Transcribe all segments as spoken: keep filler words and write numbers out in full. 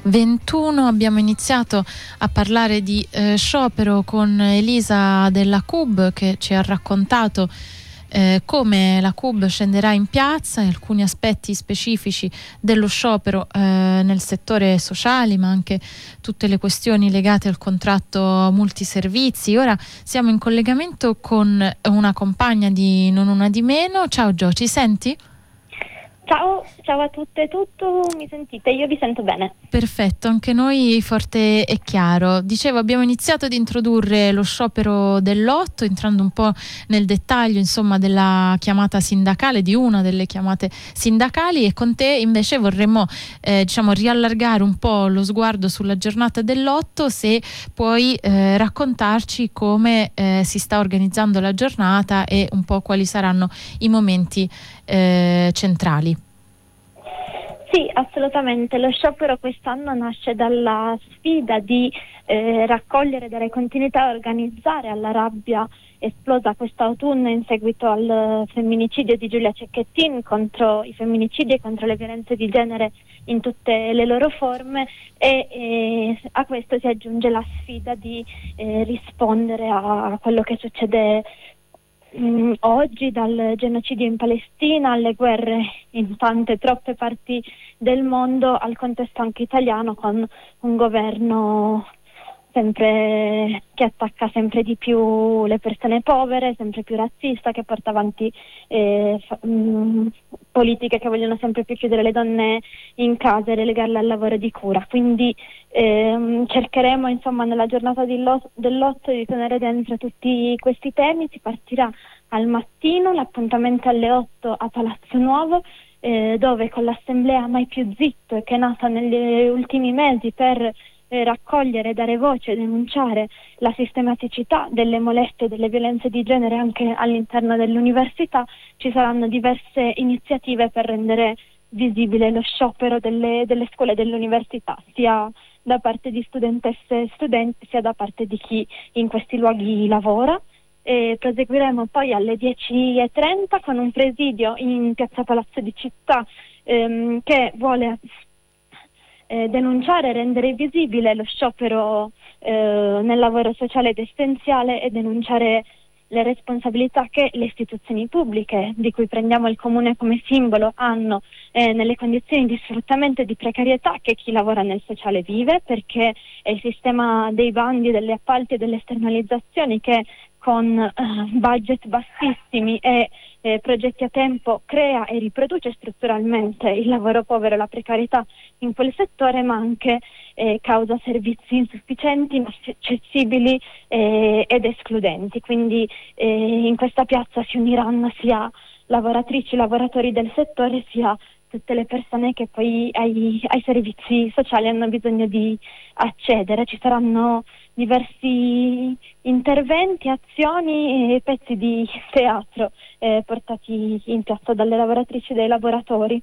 ventuno. Abbiamo iniziato a parlare di eh, sciopero con Elisa della C U B, che ci ha raccontato Eh, come la C U B scenderà in piazza e alcuni aspetti specifici dello sciopero eh, nel settore sociale, ma anche tutte le questioni legate al contratto multiservizi. Ora siamo in collegamento con una compagna di Non Una Di Meno. Ciao Gio, ci senti? Ciao, ciao a tutte e tutto, mi sentite? Io vi sento bene. Perfetto, anche noi forte e chiaro. Dicevo, abbiamo iniziato ad introdurre lo sciopero del lotto, entrando un po' nel dettaglio, insomma, della chiamata sindacale, di una delle chiamate sindacali, e con te invece vorremmo eh, diciamo riallargare un po' lo sguardo sulla giornata del lotto. Se puoi eh, raccontarci come eh, si sta organizzando la giornata e un po' quali saranno i momenti eh, centrali. Sì, assolutamente. Lo sciopero quest'anno nasce dalla sfida di eh, raccogliere, dare continuità e organizzare alla rabbia esplosa quest'autunno in seguito al femminicidio di Giulia Cecchettin, contro i femminicidi e contro le violenze di genere in tutte le loro forme, e eh, a questo si aggiunge la sfida di eh, rispondere a quello che succede Mm, oggi, dal genocidio in Palestina alle guerre in tante, troppe parti del mondo, al contesto anche italiano, con un governo sempre che attacca sempre di più le persone povere, sempre più razzista, che porta avanti eh, fa, mh, politiche che vogliono sempre più chiudere le donne in casa e relegarle al lavoro di cura. Quindi ehm, cercheremo, insomma, nella giornata di lo- dell'otto di tenere dentro tutti questi temi. Si partirà al mattino, l'appuntamento alle otto a Palazzo Nuovo, eh, dove con l'assemblea Mai Più Zitto, che è nata negli ultimi mesi per Eh, raccogliere, dare voce, denunciare la sistematicità delle molestie e delle violenze di genere anche all'interno dell'università, ci saranno diverse iniziative per rendere visibile lo sciopero delle, delle scuole e dell'università, sia da parte di studentesse e studenti, sia da parte di chi in questi luoghi lavora. E proseguiremo poi alle dieci e trenta con un presidio in piazza Palazzo di Città ehm, che vuole Eh, denunciare e rendere visibile lo sciopero eh, nel lavoro sociale ed essenziale, e denunciare le responsabilità che le istituzioni pubbliche, di cui prendiamo il comune come simbolo, hanno eh, nelle condizioni di sfruttamento e di precarietà che chi lavora nel sociale vive, perché è il sistema dei bandi, degli appalti e delle esternalizzazioni che con eh, budget bassissimi e eh, progetti a tempo crea e riproduce strutturalmente il lavoro povero e la precarietà in quel settore, ma anche eh, causa servizi insufficienti, inaccessibili eh, ed escludenti. Quindi eh, in questa piazza si uniranno sia lavoratrici, lavoratori del settore, sia tutte le persone che poi ai, ai servizi sociali hanno bisogno di accedere. Ci saranno diversi interventi, azioni e pezzi di teatro eh, portati in piazza dalle lavoratrici e dai lavoratori.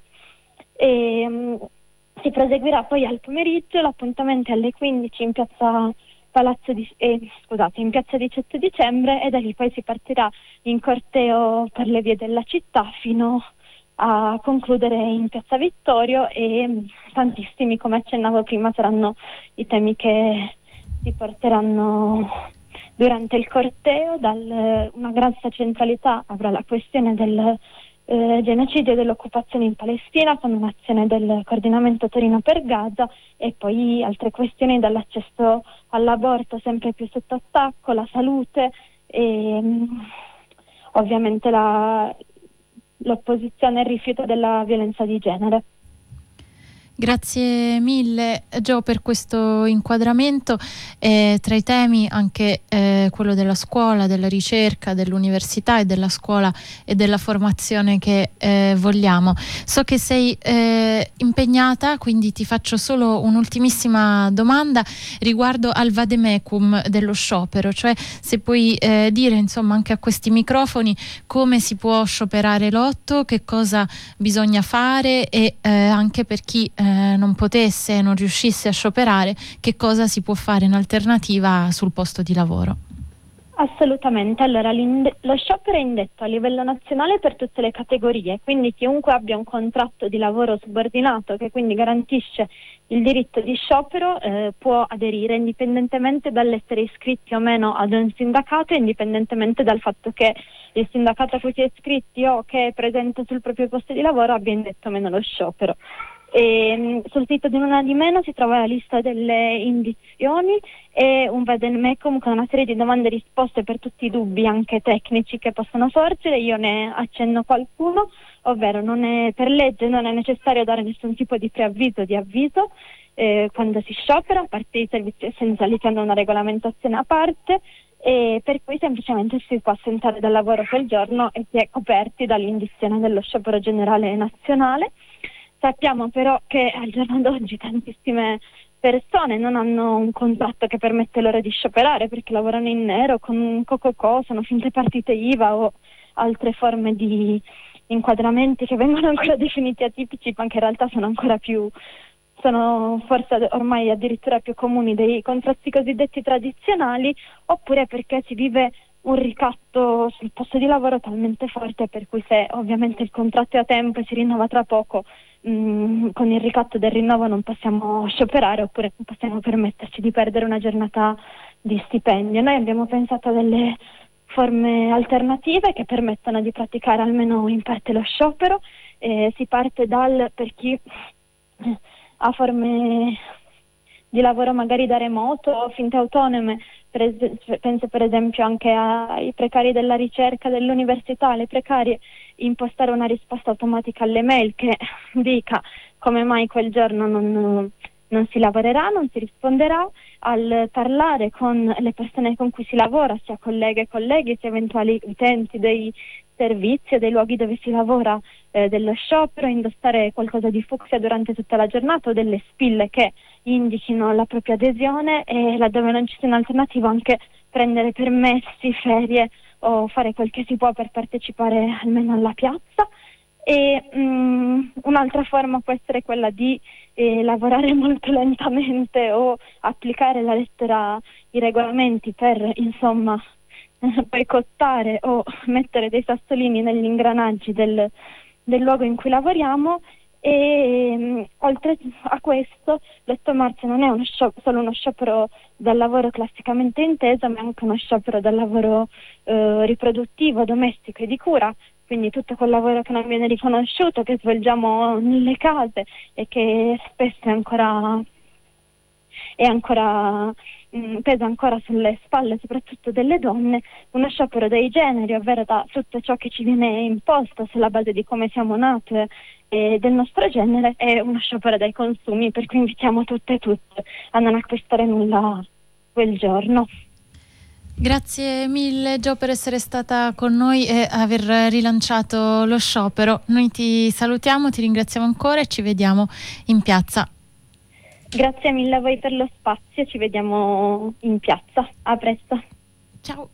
E, um, si proseguirà poi al pomeriggio, l'appuntamento è alle quindici in piazza Palazzo di, eh, scusate, in piazza diciotto dicembre, e da lì poi si partirà in corteo per le vie della città fino a concludere in piazza Vittorio, e tantissimi, come accennavo prima, saranno i temi che si porteranno durante il corteo. Dal, una grossa centralità avrà la questione del eh, genocidio e dell'occupazione in Palestina, con un'azione del coordinamento Torino per Gaza, e poi altre questioni, dall'accesso all'aborto sempre più sotto attacco, la salute e ovviamente la l'opposizione e il rifiuto della violenza di genere. Grazie mille Gio per questo inquadramento. Eh, tra i temi anche eh, quello della scuola, della ricerca, dell'università e della scuola e della formazione che eh, vogliamo. So che sei eh, impegnata, quindi ti faccio solo un'ultimissima domanda riguardo al vademecum dello sciopero, cioè se puoi eh, dire, insomma, anche a questi microfoni come si può scioperare l'otto, che cosa bisogna fare, e eh, anche per chi eh, non potesse, non riuscisse a scioperare, che cosa si può fare in alternativa sul posto di lavoro. Assolutamente, allora lo sciopero è indetto a livello nazionale per tutte le categorie, quindi chiunque abbia un contratto di lavoro subordinato che quindi garantisce il diritto di sciopero eh, può aderire indipendentemente dall'essere iscritti o meno ad un sindacato, indipendentemente dal fatto che il sindacato a cui si è iscritti o che è presente sul proprio posto di lavoro abbia indetto o meno lo sciopero. E, sul sito di Nulla di Meno si trova la lista delle indizioni e un vademecum con una serie di domande e risposte per tutti i dubbi anche tecnici che possono sorgere. Io ne accenno qualcuno, ovvero non è, per legge non è necessario dare nessun tipo di preavviso o di avviso eh, quando si sciopera, a parte i servizi essenziali che hanno una regolamentazione a parte, e per cui semplicemente si può assentare dal lavoro quel giorno e si è coperti dall'indizione dello sciopero generale nazionale. Sappiamo però che al giorno d'oggi tantissime persone non hanno un contratto che permette loro di scioperare perché lavorano in nero con un co-co-co, sono finte partite I V A o altre forme di inquadramenti che vengono ancora definiti atipici, ma che in realtà sono ancora più, sono forse ormai addirittura più comuni dei contratti cosiddetti tradizionali, oppure perché si vive un ricatto sul posto di lavoro talmente forte per cui se ovviamente il contratto è a tempo e si rinnova tra poco, mh, con il ricatto del rinnovo non possiamo scioperare oppure non possiamo permetterci di perdere una giornata di stipendio. Noi abbiamo pensato a delle forme alternative che permettono di praticare almeno in parte lo sciopero. Eh, si parte dal, per chi ha forme di lavoro magari da remoto o finte autonome, per es- penso per esempio anche ai precari della ricerca dell'università, alle precarie, impostare una risposta automatica alle mail che dica come mai quel giorno non, non si lavorerà, non si risponderà, al parlare con le persone con cui si lavora, sia colleghe e colleghi, sia eventuali utenti dei servizi e dei luoghi dove si lavora eh, dello sciopero, indossare qualcosa di fucsia durante tutta la giornata o delle spille che indichino la propria adesione, e laddove non ci sia un'alternativa anche prendere permessi, ferie o fare quel che si può per partecipare almeno alla piazza. E mh, un'altra forma può essere quella di eh, lavorare molto lentamente o applicare la lettera, i regolamenti per insomma boicottare o mettere dei sassolini negli ingranaggi del, del luogo in cui lavoriamo. E mh, oltre a questo l'otto marzo non è uno sciopero, solo uno sciopero dal lavoro classicamente inteso, ma è anche uno sciopero dal lavoro eh, riproduttivo, domestico e di cura, quindi tutto quel lavoro che non viene riconosciuto, che svolgiamo nelle case e che spesso è ancora è ancora mh, pesa ancora sulle spalle soprattutto delle donne. Uno sciopero dei generi, ovvero da tutto ciò che ci viene imposto sulla base di come siamo nate e del nostro genere, è uno sciopero dai consumi, per cui invitiamo tutte e tutte a non acquistare nulla quel giorno. Grazie mille Gio per essere stata con noi e aver rilanciato lo sciopero. Noi ti salutiamo, ti ringraziamo ancora e ci vediamo in piazza. Grazie mille a voi per lo spazio, ci vediamo in piazza. A presto. Ciao.